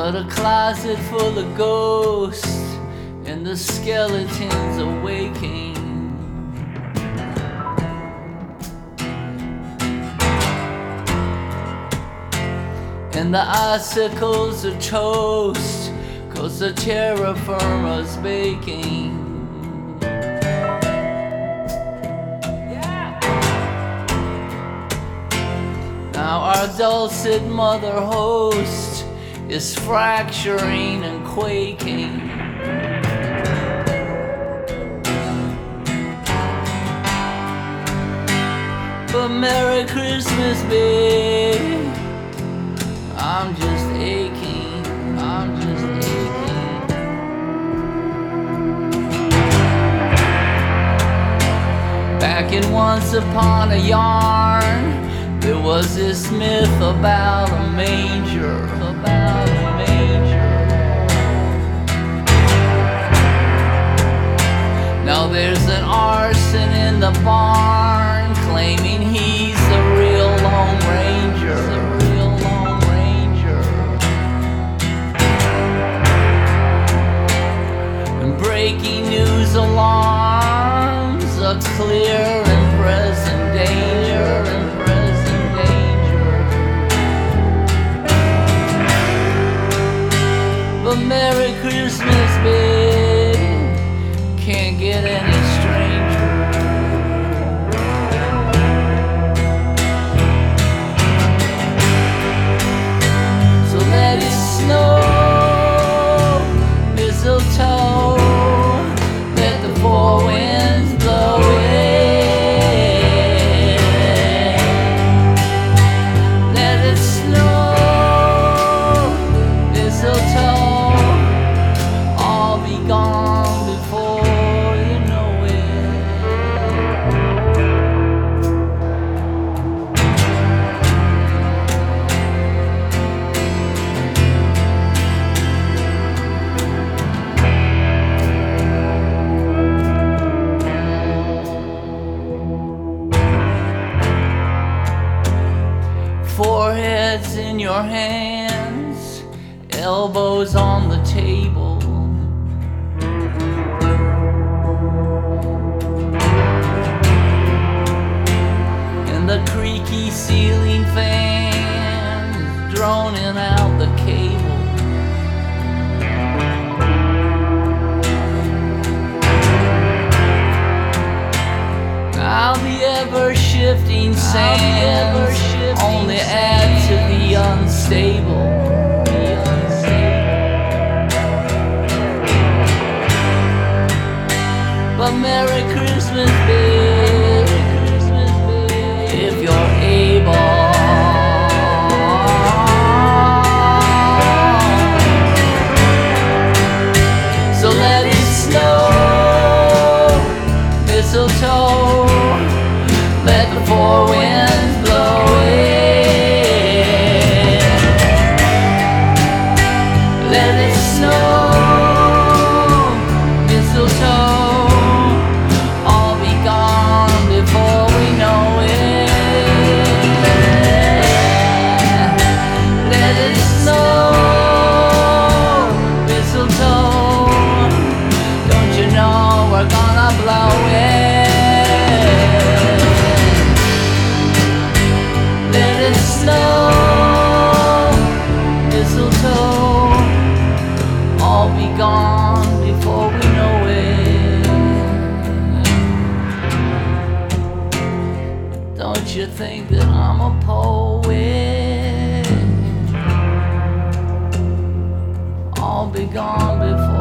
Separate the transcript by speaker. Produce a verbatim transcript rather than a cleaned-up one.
Speaker 1: Got a closet full of ghosts and the skeletons awaking. And the icicles are toast, 'cause the terra firma's baking. Now our dulcet mother host is fracturing and quaking. But Merry Christmas, babe, I'm just aching, I'm just aching. Back in Once Upon a Yarn, there was this myth about a manger, about a manger. Now there's an arson in the barn, claiming he's the real Lone Ranger, the real Lone Ranger. And breaking news alarms a clear and present danger, and present danger. But Merry Christmas, babe, can't get any stranger. So let it snow, mistletoe, let the four winds blow in. Let it snow, mistletoe, all be gone before you know it. Foreheads in your hands, elbows on the table. And the creaky ceiling fans droning out the cable. Now the ever-shifting sands only add to the unstable. The unstable. But Merry Christmas, babe, if you're able. So let it snow, mistletoe, let the four winds blow in. Let it snow, mistletoe, all be gone before we know it. Let it snow, mistletoe, don't you know we're gonna blow it. Let it snow, mistletoe, all be gone before we know it. Don't you think that I'm a poet? All be gone before